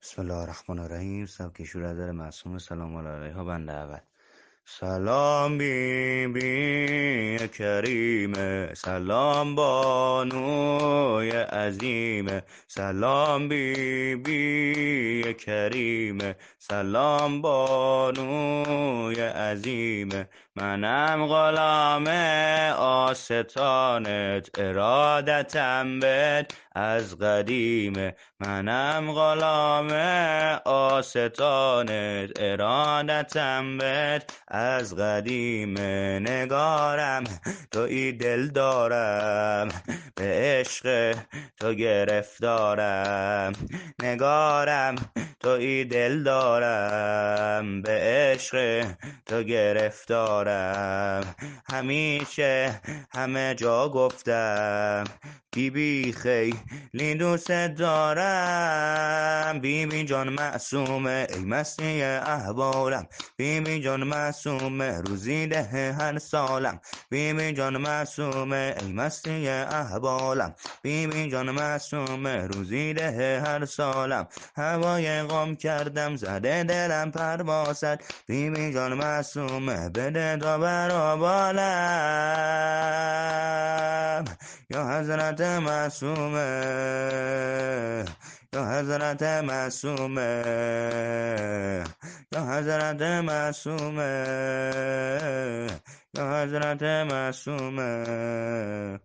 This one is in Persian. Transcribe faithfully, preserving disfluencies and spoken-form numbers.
بسم الله الرحمن الرحیم. سبک شور از معصوم سلام علیها. بنده اول سلام بی بی کریمه، سلام بانوی عظیمه، سلام بی بی کریمه، سلام بانوی عظیمه. منم غلام آستانت، ارادتم بد از قدیمه. منم غلام آستانت، ارادتم بد از قدیم. نگارم توی دل دارم، به عشق تو گرفتارم. نگارم توی دل دارم، به عشق تو گرفتارم. همیشه همه جا گفتم بی بی خیلی دوست دارم. بی بی جان معصومه ای مستی احوالم، بی بی جان معصومه روزی ده هر سالم. بی بی جان معصومه ای مستی احوالم، بی بی جان معصومه روزی ده هر سالم. هوای غم کردم زده دلم پروازت، بی بی جان معصومه بده تا برا بالم. یا حضرت معصومه، یا حضرت معصومه، یا حضرت معصومه، یا حضرت معصومه.